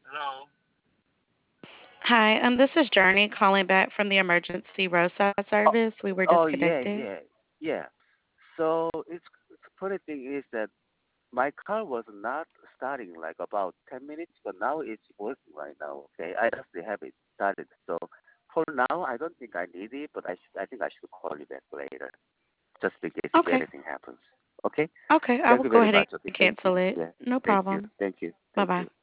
Hello. Hi, this is Journey calling back from the emergency roadside Oh, service. We were oh yeah, disconnected. yeah. So it's funny thing is that my car was not starting like about 10 minutes, but now it's working right now. Okay, I just have it started. So for now, I don't think I need it, but I think I should call you back later, just in case if Okay. anything happens. Okay. Okay, I Thank will you go very ahead much. and Okay. Thank cancel you. it. Yeah. No Thank you. problem. Thank you. Bye Thank bye. you.